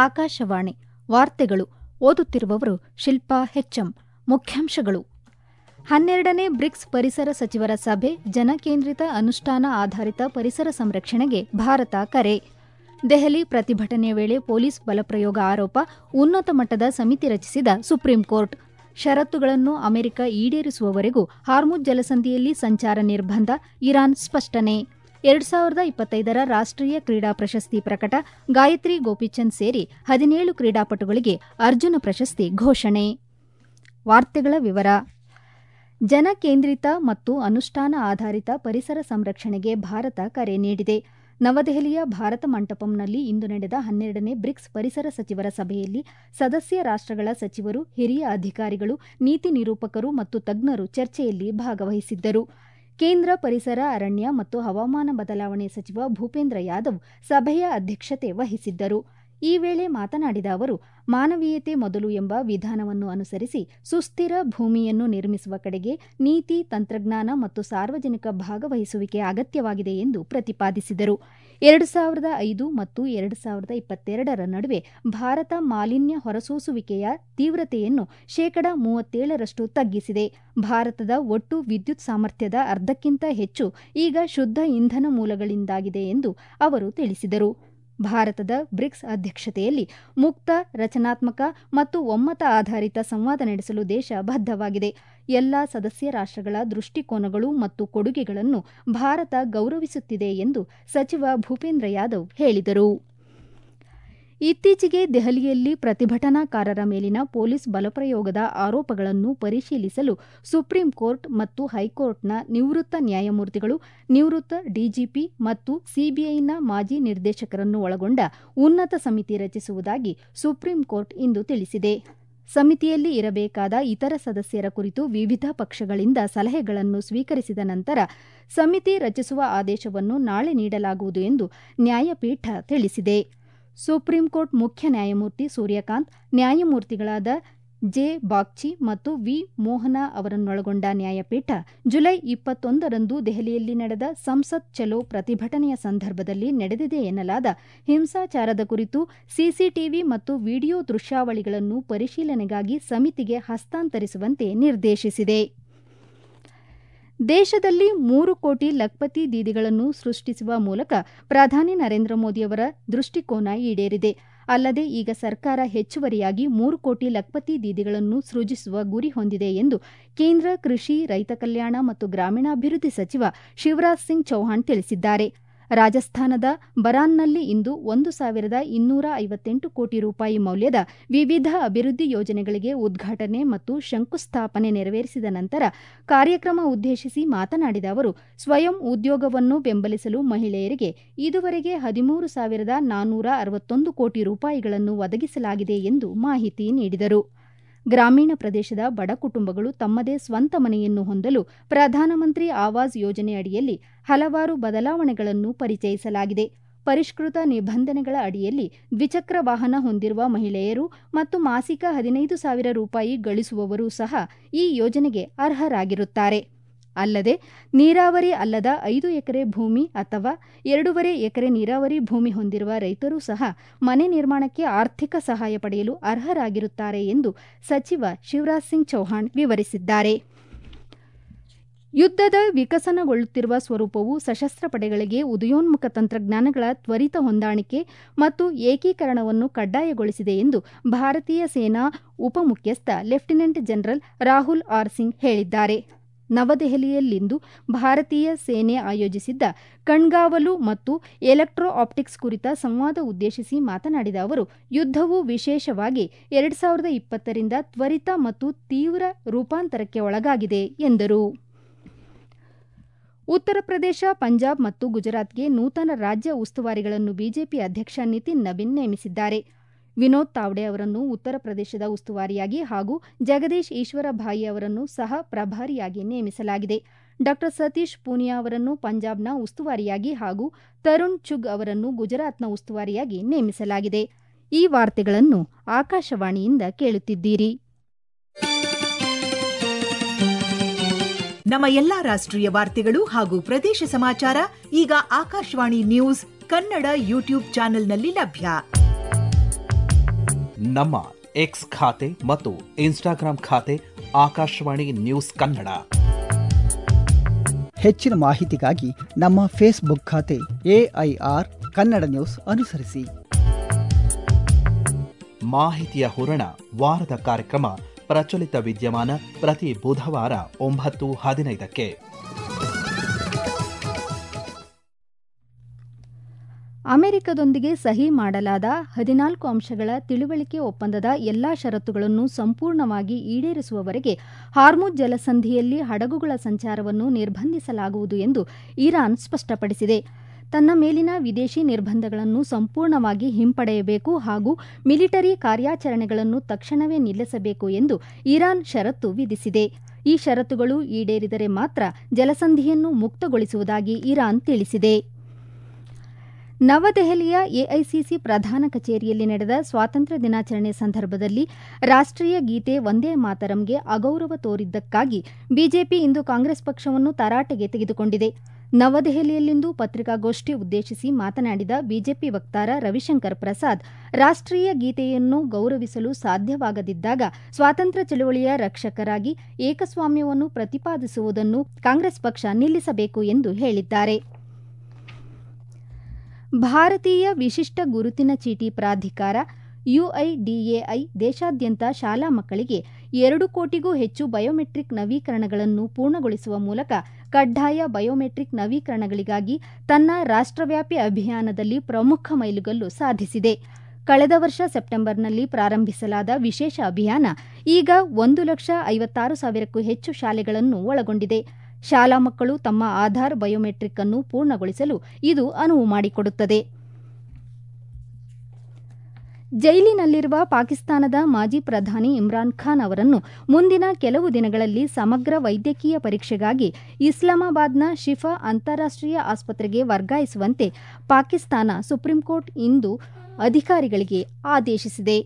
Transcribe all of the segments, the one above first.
ಆಕಾಶವಾಣಿ ವಾರ್ತೆಗಳು ಓದುತ್ತಿರುವವರು ಶಿಲ್ಪಾ ಹೆಚ್ಎಂ. ಮುಖ್ಯಾಂಶಗಳು: 12ನೇ ಬ್ರಿಕ್ಸ್ ಪರಿಸರ ಸಚಿವರ ಸಭೆ, ಜನಕೇಂದ್ರಿತ ಅನುಷ್ಠಾನ ಆಧಾರಿತ ಪರಿಸರ ಸಂರಕ್ಷಣೆಗೆ ಭಾರತ ಕರೆ. ದೆಹಲಿ ಪ್ರತಿಭಟನೆ ವೇಳೆ ಪೊಲೀಸ್ ಬಲಪ್ರಯೋಗ ಆರೋಪ, ಉನ್ನತ ಮಟ್ಟದ ಸಮಿತಿ ರಚಿಸಿದ ಸುಪ್ರೀಂ ಕೋರ್ಟ್. ಷರತ್ತುಗಳನ್ನು ಅಮೆರಿಕ ಈಡೇರಿಸುವವರೆಗೂ ಹಾರ್ಮುಜ್ ಜಲಸಂಧಿಯಲ್ಲಿ ಸಂಚಾರ ನಿರ್ಬಂಧ, ಇರಾನ್ ಸ್ಪಷ್ಟನೆ. 2025ರ ರಾಷ್ಟ್ರೀಯ ಕ್ರೀಡಾ ಪ್ರಶಸ್ತಿ ಪ್ರಕಟ, ಗಾಯತ್ರಿ ಗೋಪಿಚಂದ್ ಸೇರಿ 17 ಕ್ರೀಡಾಪಟುಗಳಿಗೆ ಅರ್ಜುನ ಪ್ರಶಸ್ತಿ ಘೋಷಣೆ. ವಾರ್ತೆಗಳ ವಿವರ. ಜನಕೇಂದ್ರಿತ ಮತ್ತು ಅನುಷ್ಠಾನ ಆಧಾರಿತ ಪರಿಸರ ಸಂರಕ್ಷಣೆಗೆ ಭಾರತ ಕರೆ ನೀಡಿದೆ. ನವದೆಹಲಿಯ ಭಾರತ ಮಂಟಪಂನಲ್ಲಿ ಇಂದು ನಡೆದ 12ನೇ ಬ್ರಿಕ್ಸ್ ಪರಿಸರ ಸಚಿವರ ಸಭೆಯಲ್ಲಿ ಸದಸ್ಯ ರಾಷ್ಟ್ರಗಳ ಸಚಿವರು, ಹಿರಿಯ ಅಧಿಕಾರಿಗಳು, ನೀತಿ ನಿರೂಪಕರು ಮತ್ತು ತಜ್ಞರು ಚರ್ಚೆಯಲ್ಲಿ ಭಾಗವಹಿಸಿದ್ದರು. ಕೇಂದ್ರ ಪರಿಸರ, ಅರಣ್ಯ ಮತ್ತು ಹವಾಮಾನ ಬದಲಾವಣೆ ಸಚಿವ ಭೂಪೇಂದ್ರ ಯಾದವ್ ಸಭೆಯ ಅಧ್ಯಕ್ಷತೆ ವಹಿಸಿದ್ದರು. ಈ ವೇಳೆ ಮಾತನಾಡಿದ ಅವರು, ಮಾನವೀಯತೆ ಮೊದಲು ಎಂಬ ವಿಧಾನವನ್ನು ಅನುಸರಿಸಿ ಸುಸ್ಥಿರ ಭೂಮಿಯನ್ನು ನಿರ್ಮಿಸುವ ಕಡೆಗೆ ನೀತಿ, ತಂತ್ರಜ್ಞಾನ ಮತ್ತು ಸಾರ್ವಜನಿಕ ಭಾಗವಹಿಸುವಿಕೆ ಅಗತ್ಯವಾಗಿದೆ ಎಂದು ಪ್ರತಿಪಾದಿಸಿದರು. 2005 ಮತ್ತು 2022ರ ನಡುವೆ ಭಾರತ ಮಾಲಿನ್ಯ ಹೊರಸೂಸುವಿಕೆಯ ತೀವ್ರತೆಯನ್ನು 37% ತಗ್ಗಿಸಿದೆ. ಭಾರತದ ಒಟ್ಟು ವಿದ್ಯುತ್ ಸಾಮರ್ಥ್ಯದ ಅರ್ಧಕ್ಕಿಂತ ಹೆಚ್ಚು ಈಗ ಶುದ್ಧ ಇಂಧನ ಮೂಲಗಳಿಂದಾಗಿದೆ ಎಂದು ಅವರು ತಿಳಿಸಿದರು. ಭಾರತದ ಬ್ರಿಕ್ಸ್ ಅಧ್ಯಕ್ಷತೆಯಲ್ಲಿ ಮುಕ್ತ, ರಚನಾತ್ಮಕ ಮತ್ತು ಒಮ್ಮತ ಆಧಾರಿತ ಸಂವಾದ ನಡೆಸಲು ದೇಶ ಬದ್ಧವಾಗಿದೆ. ಎಲ್ಲಾ ಸದಸ್ಯ ರಾಷ್ಟ್ರಗಳ ದೃಷ್ಟಿಕೋನಗಳು ಮತ್ತು ಕೊಡುಗೆಗಳನ್ನು ಭಾರತ ಗೌರವಿಸುತ್ತಿದೆ ಎಂದು ಸಚಿವ ಭೂಪೇಂದ್ರ ಯಾದವ್ ಹೇಳಿದರು. ಇತ್ತೀಚೆಗೆ ದೆಹಲಿಯಲ್ಲಿ ಪ್ರತಿಭಟನಾಕಾರರ ಮೇಲಿನ ಪೊಲೀಸ್ ಬಲಪ್ರಯೋಗದ ಆರೋಪಗಳನ್ನು ಪರಿಶೀಲಿಸಲು ಸುಪ್ರೀಂ ಕೋರ್ಟ್ ಮತ್ತು ಹೈಕೋರ್ಟ್ನ ನಿವೃತ್ತ ನ್ಯಾಯಮೂರ್ತಿಗಳು, ನಿವೃತ್ತ ಡಿಜಿಪಿ ಮತ್ತು ಸಿಬಿಐನ ಮಾಜಿ ನಿರ್ದೇಶಕರನ್ನು ಒಳಗೊಂಡ ಉನ್ನತ ಸಮಿತಿ ರಚಿಸುವುದಾಗಿ ಸುಪ್ರೀಂ ಕೋರ್ಟ್ ಇಂದು ತಿಳಿಸಿದೆ. ಸಮಿತಿಯಲ್ಲಿ ಇರಬೇಕಾದ ಇತರ ಸದಸ್ಯರ ಕುರಿತು ವಿವಿಧ ಪಕ್ಷಗಳಿಂದ ಸಲಹೆಗಳನ್ನು ಸ್ವೀಕರಿಸಿದ ನಂತರ ಸಮಿತಿ ರಚಿಸುವ ಆದೇಶವನ್ನು ನಾಳೆ ನೀಡಲಾಗುವುದು ಎಂದು ನ್ಯಾಯಪೀಠ ತಿಳಿಸಿದೆ. ಸುಪ್ರೀಂ ಕೋರ್ಟ್ ಮುಖ್ಯ ನ್ಯಾಯಮೂರ್ತಿ ಸೂರ್ಯಕಾಂತ್, ನ್ಯಾಯಮೂರ್ತಿಗಳಾದ ಜೆ ಬಾಗ್ಚಿ ಮತ್ತು ವಿ ಮೋಹನ ಅವರನ್ನೊಳಗೊಂಡ ನ್ಯಾಯಪೀಠ ಜುಲೈ 21ರಂದು ದೆಹಲಿಯಲ್ಲಿ ನಡೆದ ಸಂಸತ್ ಚಲೋ ಪ್ರತಿಭಟನೆಯ ಸಂದರ್ಭದಲ್ಲಿ ನಡೆದಿದೆ ಎನ್ನಲಾದ ಹಿಂಸಾಚಾರದ ಕುರಿತು ಸಿಸಿಟಿವಿ ಮತ್ತು ವಿಡಿಯೋ ದೃಶ್ಯಾವಳಿಗಳನ್ನು ಪರಿಶೀಲನೆಗಾಗಿ ಸಮಿತಿಗೆ ಹಸ್ತಾಂತರಿಸುವಂತೆ ನಿರ್ದೇಶಿಸಿದೆ. ದೇಶದಲ್ಲಿ 3 ಕೋಟಿ ಲಖ್ಪತಿ ದೀದಿಗಳನ್ನು ಸೃಷ್ಟಿಸುವ ಮೂಲಕ ಪ್ರಧಾನಿ ನರೇಂದ್ರ ಮೋದಿಯವರ ದೃಷ್ಟಿಕೋನ ಈಡೇರಿದೆ. ಅಲ್ಲದೆ ಈಗ ಸರ್ಕಾರ ಹೆಚ್ಚುವರಿಯಾಗಿ 3 ಕೋಟಿ ಲಖ್ಪತಿ ದೀದಿಗಳನ್ನು ಸೃಜಿಸುವ ಗುರಿ ಹೊಂದಿದೆ ಎಂದು ಕೇಂದ್ರ ಕೃಷಿ, ರೈತ ಕಲ್ಯಾಣ ಮತ್ತು ಗ್ರಾಮೀಣಾಭಿವೃದ್ಧಿ ಸಚಿವ ಶಿವರಾಜ್ ಸಿಂಗ್ ಚೌಹಾಣ್ ತಿಳಿಸಿದ್ದಾರೆ. ರಾಜಸ್ಥಾನದ ಬರಾನ್ನಲ್ಲಿ ಇಂದು 1,258 ಕೋಟಿ ರೂಪಾಯಿ ಮೌಲ್ಯದ ವಿವಿಧ ಅಭಿವೃದ್ಧಿ ಯೋಜನೆಗಳಿಗೆ ಉದ್ಘಾಟನೆ ಮತ್ತು ಶಂಕುಸ್ಥಾಪನೆ ನೆರವೇರಿಸಿದ ನಂತರ ಕಾರ್ಯಕ್ರಮ ಉದ್ದೇಶಿಸಿ ಮಾತನಾಡಿದ ಅವರು, ಸ್ವಯಂ ಉದ್ಯೋಗವನ್ನು ಬೆಂಬಲಿಸಲು ಮಹಿಳೆಯರಿಗೆ ಇದುವರೆಗೆ 13,461 ಕೋಟಿ ರೂಪಾಯಿಗಳನ್ನು ಒದಗಿಸಲಾಗಿದೆ ಎಂದು ಮಾಹಿತಿ ನೀಡಿದರು. ಗ್ರಾಮೀಣ ಪ್ರದೇಶದ ಬಡ ಕುಟುಂಬಗಳು ತಮ್ಮದೇ ಸ್ವಂತ ಮನೆಯನ್ನು ಹೊಂದಲು ಪ್ರಧಾನಮಂತ್ರಿ ಆವಾಸ್ ಯೋಜನೆ ಅಡಿಯಲ್ಲಿ ಹಲವಾರು ಬದಲಾವಣೆಗಳನ್ನು ಪರಿಚಯಿಸಲಾಗಿದೆ. ಪರಿಷ್ಕೃತ ನಿಬಂಧನೆಗಳ ಅಡಿಯಲ್ಲಿ ದ್ವಿಚಕ್ರ ವಾಹನ ಹೊಂದಿರುವ ಮಹಿಳೆಯರು ಮತ್ತು ಮಾಸಿಕ 15,000 ರೂಪಾಯಿ ಗಳಿಸುವವರೂ ಸಹ ಈ ಯೋಜನೆಗೆ ಅರ್ಹರಾಗಿರುತ್ತಾರೆ. ಅಲ್ಲದೆ ನೀರಾವರಿ ಅಲ್ಲದ 5 ಎಕರೆ ಭೂಮಿ ಅಥವಾ 2.5 ಎಕರೆ ನೀರಾವರಿ ಭೂಮಿ ಹೊಂದಿರುವ ರೈತರೂ ಸಹ ಮನೆ ನಿರ್ಮಾಣಕ್ಕೆ ಆರ್ಥಿಕ ಸಹಾಯ ಪಡೆಯಲು ಅರ್ಹರಾಗಿರುತ್ತಾರೆ ಎಂದು ಸಚಿವ ಶಿವರಾಜ್ ಸಿಂಗ್ ಚೌಹಾಣ್ ವಿವರಿಸಿದ್ದಾರೆ. ಯುದ್ಧದ ವಿಕಸನಗೊಳ್ಳುತ್ತಿರುವ ಸ್ವರೂಪವು ಸಶಸ್ತ್ರ ಪಡೆಗಳಿಗೆ ಉದಯೋನ್ಮುಖ ತಂತ್ರಜ್ಞಾನಗಳ ತ್ವರಿತ ಹೊಂದಾಣಿಕೆ ಮತ್ತು ಏಕೀಕರಣವನ್ನು ಕಡ್ಡಾಯಗೊಳಿಸಿದೆ ಎಂದು ಭಾರತೀಯ ಸೇನಾ ಉಪಮುಖ್ಯಸ್ಥ lieutenant general Rahul R Singh ಹೇಳಿದ್ದಾರೆ. ನವದೆಹಲಿಯಲ್ಲಿಂದು ಭಾರತೀಯ ಸೇನೆ ಆಯೋಜಿಸಿದ್ದ ಕಣ್ಗಾವಲು ಮತ್ತು ಎಲೆಕ್ಟ್ರೋ ಆಪ್ಟಿಕ್ಸ್ ಕುರಿತ ಸಂವಾದ ಉದ್ದೇಶಿಸಿ ಮಾತನಾಡಿದ ಅವರು, ಯುದ್ಧವು ವಿಶೇಷವಾಗಿ 2020ರಿಂದ ತ್ವರಿತ ಮತ್ತು ತೀವ್ರ ರೂಪಾಂತರಕ್ಕೆ ಒಳಗಾಗಿದೆ ಎಂದರು. ಉತ್ತರ ಪ್ರದೇಶ, ಪಂಜಾಬ್ ಮತ್ತು ಗುಜರಾತ್ಗೆ ನೂತನ ರಾಜ್ಯ ಉಸ್ತುವಾರಿಗಳನ್ನು ಬಿಜೆಪಿ ಅಧ್ಯಕ್ಷ ನಿತಿನ್ ನಬೀನ್ ನೇಮಿಸಿದ್ದಾರೆ. ವಿನೋದ್ ತಾವ್ಡೆ ಅವರನ್ನು ಉತ್ತರ ಪ್ರದೇಶದ ಉಸ್ತುವಾರಿಯಾಗಿ ಹಾಗೂ ಜಗದೀಶ್ ಈಶ್ವರಭಾಯಿ ಅವರನ್ನು ಸಹ ಪ್ರಭಾರಿಯಾಗಿ ನೇಮಿಸಲಾಗಿದೆ. ಡಾ ಸತೀಶ್ ಪೂನಿಯಾ ಅವರನ್ನು ಪಂಜಾಬ್ನ ಉಸ್ತುವಾರಿಯಾಗಿ ಹಾಗೂ ತರುಣ್ ಚುಗ್ ಅವರನ್ನು ಗುಜರಾತ್ನ ಉಸ್ತುವಾರಿಯಾಗಿ ನೇಮಿಸಲಾಗಿದೆ. ಈ ವಾರ್ತೆಗಳನ್ನು ಆಕಾಶವಾಣಿಯಿಂದ ಕೇಳುತ್ತಿದ್ದೀರಿ. ನಮ್ಮ ಎಲ್ಲಾ ರಾಷ್ಟ್ರೀಯ ವಾರ್ತೆಗಳು ಹಾಗೂ ಪ್ರದೇಶ ಸಮಾಚಾರ ಈಗ ಆಕಾಶವಾಣಿ ನ್ಯೂಸ್ ಕನ್ನಡ ಯೂಟ್ಯೂಬ್ ಚಾನೆಲ್ನಲ್ಲಿ ಲಭ್ಯ. ನಮ್ಮ ಎಕ್ಸ್ ಖಾತೆ ಮತ್ತು ಇನ್ಸ್ಟಾಗ್ರಾಂ ಖಾತೆ ಆಕಾಶವಾಣಿ ನ್ಯೂಸ್ ಕನ್ನಡ. ಹೆಚ್ಚಿನ ಮಾಹಿತಿಗಾಗಿ ನಮ್ಮ ಫೇಸ್ಬುಕ್ ಖಾತೆ AIR ಕನ್ನಡ ನ್ಯೂಸ್ ಅನುಸರಿಸಿ. ಮಾಹಿತಿಯ ಹೂರಣ ವಾರದ ಕಾರ್ಯಕ್ರಮ ಪ್ರಚಲಿತ ವಿದ್ಯಮಾನ ಪ್ರತಿ ಬುಧವಾರ 9:15. ಅಮೆರಿಕದೊಂದಿಗೆ ಸಹಿ ಮಾಡಲಾದ 14 ಅಂಶಗಳ ತಿಳುವಳಿಕೆ ಒಪ್ಪಂದದ ಎಲ್ಲಾ ಷರತ್ತುಗಳನ್ನು ಸಂಪೂರ್ಣವಾಗಿ ಈಡೇರಿಸುವವರೆಗೆ ಹಾರ್ಮುಜ್ ಜಲಸಂಧಿಯಲ್ಲಿ ಹಡಗುಗಳ ಸಂಚಾರವನ್ನು ನಿರ್ಬಂಧಿಸಲಾಗುವುದು ಎಂದು ಇರಾನ್ ಸ್ಪಷ್ಟಪಡಿಸಿದೆ. ತನ್ನ ಮೇಲಿನ ವಿದೇಶಿ ನಿರ್ಬಂಧಗಳನ್ನು ಸಂಪೂರ್ಣವಾಗಿ ಹಿಂಪಡೆಯಬೇಕು ಹಾಗೂ ಮಿಲಿಟರಿ ಕಾರ್ಯಾಚರಣೆಗಳನ್ನು ತಕ್ಷಣವೇ ನಿಲ್ಲಿಸಬೇಕು ಎಂದು ಇರಾನ್ ಷರತ್ತು ವಿಧಿಸಿದೆ. ಈ ಷರತ್ತುಗಳು ಈಡೇರಿದರೆ ಮಾತ್ರ ಜಲಸಂಧಿಯನ್ನು ಮುಕ್ತಗೊಳಿಸುವುದಾಗಿ ಇರಾನ್ ತಿಳಿಸಿದೆ. ನವದೆಹಲಿಯ ಎಐಸಿಸಿ ಪ್ರಧಾನ ಕಚೇರಿಯಲ್ಲಿ ನಡೆದ ಸ್ವಾತಂತ್ರ್ಯ ದಿನಾಚರಣೆ ಸಂದರ್ಭದಲ್ಲಿ ರಾಷ್ಟ್ರೀಯ ಗೀತೆ ವಂದೇ ಮಾತರಂಗೆ ಅಗೌರವ ತೋರಿದ್ದಕ್ಕಾಗಿ ಬಿಜೆಪಿ ಇಂದು ಕಾಂಗ್ರೆಸ್ ಪಕ್ಷವನ್ನು ತರಾಟೆಗೆ ತೆಗೆದುಕೊಂಡಿದೆ. ನವದೆಹಲಿಯಲ್ಲಿಂದು ಪತ್ರಿಕಾಗೋಷ್ಠಿ ಉದ್ದೇಶಿಸಿ ಮಾತನಾಡಿದ ಬಿಜೆಪಿ ವಕ್ತಾರ ರವಿಶಂಕರ್ ಪ್ರಸಾದ್, ರಾಷ್ಟ್ರೀಯ ಗೀತೆಯನ್ನು ಗೌರವಿಸಲು ಸಾಧ್ಯವಾಗದಿದ್ದಾಗ ಸ್ವಾತಂತ್ರ್ಯ ಚಳವಳಿಯ ರಕ್ಷಕರಾಗಿ ಏಕಸ್ವಾಮ್ಯವನ್ನು ಪ್ರತಿಪಾದಿಸುವುದನ್ನು ಕಾಂಗ್ರೆಸ್ ಪಕ್ಷ ನಿಲ್ಲಿಸಬೇಕು ಎಂದು ಹೇಳಿದ್ದಾರೆ. ಭಾರತೀಯ ವಿಶಿಷ್ಟ ಗುರುತಿನ ಚೀಟಿ ಪ್ರಾಧಿಕಾರ UIDAI ದೇಶಾದ್ಯಂತ ಶಾಲಾ ಮಕ್ಕಳಿಗೆ 2 ಕೋಟಿಗೂ ಹೆಚ್ಚು ಬಯೋಮೆಟ್ರಿಕ್ ನವೀಕರಣಗಳನ್ನು ಪೂರ್ಣಗೊಳಿಸುವ ಮೂಲಕ ಕಡ್ಡಾಯ ಬಯೋಮೆಟ್ರಿಕ್ ನವೀಕರಣಗಳಿಗಾಗಿ ತನ್ನ ರಾಷ್ಟ್ರವ್ಯಾಪಿ ಅಭಿಯಾನದಲ್ಲಿ ಪ್ರಮುಖ ಮೈಲುಗಲ್ಲು ಸಾಧಿಸಿದೆ. ಕಳೆದ ವರ್ಷ ಸೆಪ್ಟೆಂಬರ್ನಲ್ಲಿ ಪ್ರಾರಂಭಿಸಲಾದ ವಿಶೇಷ ಅಭಿಯಾನ ಈಗ 1,56,000ಕ್ಕೂ ಹೆಚ್ಚು ಶಾಲೆಗಳನ್ನು ಒಳಗೊಂಡಿದೆ. ಶಾಲಾ ಮಕ್ಕಳು ತಮ್ಮ ಆಧಾರ್ ಬಯೋಮೆಟ್ರಿಕ್ ಅನ್ನು ಪೂರ್ಣಗೊಳಿಸಲು ಇದು ಅನುವು ಮಾಡಿಕೊಡುತ್ತದೆ. ಜೈಲಿನಲ್ಲಿರುವ ಪಾಕಿಸ್ತಾನದ ಮಾಜಿ ಪ್ರಧಾನಿ ಇಮ್ರಾನ್ ಖಾನ್ ಅವರನ್ನು ಮುಂದಿನ ಕೆಲವು ದಿನಗಳಲ್ಲಿ ಸಮಗ್ರ ವೈದ್ಯಕೀಯ ಪರೀಕ್ಷೆಗಾಗಿ ಇಸ್ಲಾಮಾಬಾದ್ನ ಶಿಫಾ ಅಂತಾರಾಷ್ಟ್ರೀಯ ಆಸ್ಪತ್ರೆಗೆ ವರ್ಗಾಯಿಸುವಂತೆ ಪಾಕಿಸ್ತಾನ ಸುಪ್ರೀಂಕೋರ್ಟ್ ಇಂದು ಅಧಿಕಾರಿಗಳಿಗೆ ಆದೇಶಿಸಿದೆ.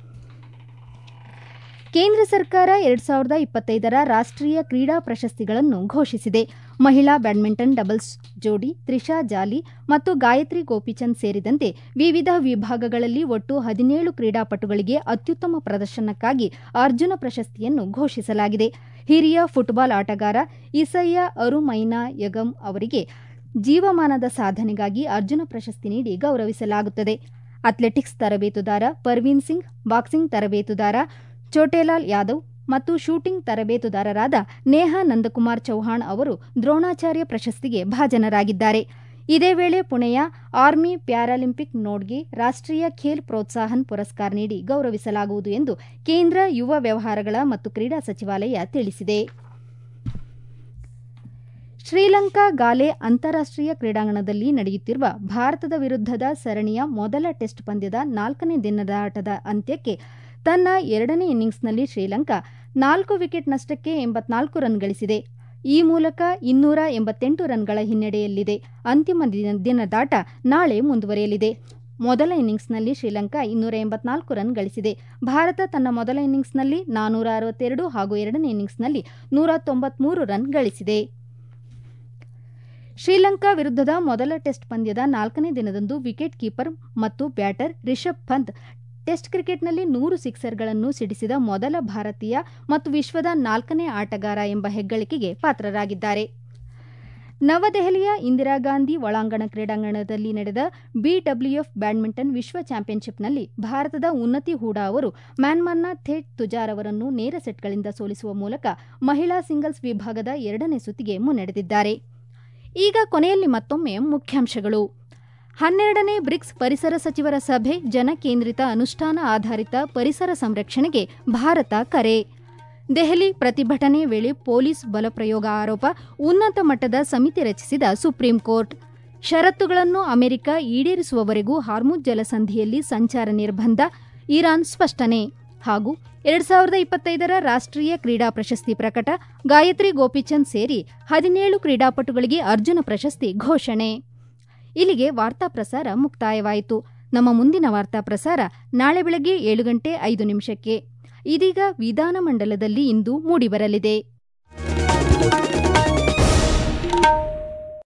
ಕೇಂದ್ರ ಸರ್ಕಾರ 2025ರ ರಾಷ್ಟ್ರೀಯ ಕ್ರೀಡಾ ಪ್ರಶಸ್ತಿಗಳನ್ನು ಘೋಷಿಸಿದೆ. ಮಹಿಳಾ ಬ್ಯಾಡ್ಮಿಂಟನ್ ಡಬಲ್ಸ್ ಜೋಡಿ ತ್ರಿಷಾ ಜಾಲಿ ಮತ್ತು ಗಾಯತ್ರಿ ಗೋಪಿಚಂದ್ ಸೇರಿದಂತೆ ವಿವಿಧ ವಿಭಾಗಗಳಲ್ಲಿ ಒಟ್ಟು 17 ಕ್ರೀಡಾಪಟುಗಳಿಗೆ ಅತ್ಯುತ್ತಮ ಪ್ರದರ್ಶನಕ್ಕಾಗಿ ಅರ್ಜುನ ಪ್ರಶಸ್ತಿಯನ್ನು ಘೋಷಿಸಲಾಗಿದೆ. ಹಿರಿಯ ಫುಟ್ಬಾಲ್ ಆಟಗಾರ ಇಸಯ್ಯ ಅರುಮೈನಾ ಯಗಂ ಅವರಿಗೆ ಜೀವಮಾನದ ಸಾಧನೆಗಾಗಿ ಅರ್ಜುನ ಪ್ರಶಸ್ತಿ ನೀಡಿ ಗೌರವಿಸಲಾಗುತ್ತದೆ. ಅಥ್ಲೆಟಿಕ್ಸ್ ತರಬೇತುದಾರ ಪರ್ವೀನ್ ಸಿಂಗ್, ಬಾಕ್ಸಿಂಗ್ ತರಬೇತುದಾರ ಚೋಟೆಲಾಲ್ ಯಾದವ್ ಮತ್ತು ಶೂಟಿಂಗ್ ತರಬೇತುದಾರರಾದ ನೇಹಾ ನಂದಕುಮಾರ್ ಚೌಹಾಣ್ ಅವರು ದ್ರೋಣಾಚಾರ್ಯ ಪ್ರಶಸ್ತಿಗೆ ಭಾಜನರಾಗಿದ್ದಾರೆ. ಇದೇ ವೇಳೆ ಪುಣೆಯ ಆರ್ಮಿ ಪ್ಯಾರಾಲಿಂಪಿಕ್ ನೋಡ್ಗೆ ರಾಷ್ಟ್ರೀಯ ಖೇಲ್ ಪ್ರೋತ್ಸಾಹನ್ ಪುರಸ್ಕಾರ ನೀಡಿ ಗೌರವಿಸಲಾಗುವುದು ಎಂದು ಕೇಂದ್ರ ಯುವ ವ್ಯವಹಾರಗಳ ಮತ್ತು ಕ್ರೀಡಾ ಸಚಿವಾಲಯ ತಿಳಿಸಿದೆ. ಶ್ರೀಲಂಕಾ ಗಾಲೆ ಅಂತಾರಾಷ್ಟ್ರೀಯ ಕ್ರೀಡಾಂಗಣದಲ್ಲಿ ನಡೆಯುತ್ತಿರುವ ಭಾರತದ ವಿರುದ್ಧದ ಸರಣಿಯ ಮೊದಲ ಟೆಸ್ಟ್ ಪಂದ್ಯದ 4ನೇ ದಿನದಾಟದ ಅಂತ್ಯಕ್ಕೆ ತನ್ನ 2ನೇ ಇನ್ನಿಂಗ್ಸ್ನಲ್ಲಿ ಶ್ರೀಲಂಕಾ 4 ವಿಕೆಟ್ ನಷ್ಟಕ್ಕೆ 84 ರನ್ ಗಳಿಸಿದೆ. ಈ ಮೂಲಕ 288 ರನ್ಗಳ ಹಿನ್ನಡೆಯಲ್ಲಿದೆ. ಅಂತಿಮ ದಿನದಾಟ ನಾಳೆ ಮುಂದುವರಿಯಲಿದೆ. ಮೊದಲ ಇನ್ನಿಂಗ್ಸ್ನಲ್ಲಿ ಶ್ರೀಲಂಕಾ 284 ರನ್ ಗಳಿಸಿದೆ. ಭಾರತ ತನ್ನ ಮೊದಲ ಇನ್ನಿಂಗ್ಸ್ನಲ್ಲಿ 462 ಹಾಗೂ 2ನೇ ಇನ್ನಿಂಗ್ಸ್ನಲ್ಲಿ 193 ರನ್ ಗಳಿಸಿದೆ. ಶ್ರೀಲಂಕಾ ವಿರುದ್ಧದ ಮೊದಲ ಟೆಸ್ಟ್ ಪಂದ್ಯದ 4ನೇ ದಿನದಂದು ವಿಕೆಟ್ ಕೀಪರ್ ಮತ್ತು ಬ್ಯಾಟರ್ ರಿಷಬ್ ಪಂತ್ ಟೆಸ್ಟ್ ಕ್ರಿಕೆಟ್ನಲ್ಲಿ 100 ಸಿಕ್ಸರ್ಗಳನ್ನು ಸಿಡಿಸಿದ ಮೊದಲ ಭಾರತೀಯ ಮತ್ತು ವಿಶ್ವದ 4ನೇ ಆಟಗಾರ ಎಂಬ ಹೆಗ್ಗಳಿಕೆಗೆ ಪಾತ್ರರಾಗಿದ್ದಾರೆ. ನವದೆಹಲಿಯ ಇಂದಿರಾಗಾಂಧಿ ಒಳಾಂಗಣ ಕ್ರೀಡಾಂಗಣದಲ್ಲಿ ನಡೆದ BWF ಬ್ಯಾಡ್ಮಿಂಟನ್ ವಿಶ್ವ ಚಾಂಪಿಯನ್ಶಿಪ್ನಲ್ಲಿ ಭಾರತದ ಉನ್ನತಿ ಹೂಡಾ ಅವರು ಮ್ಯಾನ್ಮಾರ್ನ ಥೇಟ್ ತುಜಾರ್ ಅವರನ್ನು ನೇರ ಸೆಟ್ಗಳಿಂದ ಸೋಲಿಸುವ ಮೂಲಕ ಮಹಿಳಾ ಸಿಂಗಲ್ಸ್ ವಿಭಾಗದ 2ನೇ ಸುತ್ತಿಗೆ ಮುನ್ನಡೆದಿದ್ದಾರೆ. ಈಗ ಕೊನೆಯಲ್ಲಿ ಮತ್ತೊಮ್ಮೆ ಮುಖ್ಯಾಂಶಗಳು. 12ನೇ ಬ್ರಿಕ್ಸ್ ಪರಿಸರ ಸಚಿವರ ಸಭೆ, ಜನಕೇಂದ್ರಿತ ಅನುಷ್ಠಾನ ಆಧಾರಿತ ಪರಿಸರ ಸಂರಕ್ಷಣೆಗೆ ಭಾರತ ಕರೆ. ದೆಹಲಿ ಪ್ರತಿಭಟನೆ ವೇಳೆ ಪೊಲೀಸ್ ಬಲಪ್ರಯೋಗ ಆರೋಪ, ಉನ್ನತ ಮಟ್ಟದ ಸಮಿತಿ ರಚಿಸಿದ ಸುಪ್ರೀಂ ಕೋರ್ಟ್. ಷರತ್ತುಗಳನ್ನು ಅಮೆರಿಕ ಈಡೇರಿಸುವವರೆಗೂ ಹಾರ್ಮುಜ್ ಜಲಸಂಧಿಯಲ್ಲಿ ಸಂಚಾರ ನಿರ್ಬಂಧ, ಇರಾನ್ ಸ್ಪಷ್ಟನೆ. ಹಾಗೂ 2025ರ ರಾಷ್ಟ್ರೀಯ ಕ್ರೀಡಾ ಪ್ರಶಸ್ತಿ ಪ್ರಕಟ, ಗಾಯತ್ರಿ ಗೋಪಿಚಂದ್ ಸೇರಿ 17 ಕ್ರೀಡಾಪಟುಗಳಿಗೆ ಅರ್ಜುನ ಪ್ರಶಸ್ತಿ ಘೋಷಣೆ. ಇಲ್ಲಿಗೆ ವಾರ್ತಾ ಪ್ರಸಾರ ಮುಕ್ತಾಯವಾಯಿತು. ನಮ್ಮ ಮುಂದಿನ ವಾರ್ತಾ ಪ್ರಸಾರ ನಾಳೆ ಬೆಳಗ್ಗೆ 7:05. ಇದೀಗ ವಿಧಾನಮಂಡಲದಲ್ಲಿ ಇಂದು ಮೂಡಿಬರಲಿದೆ.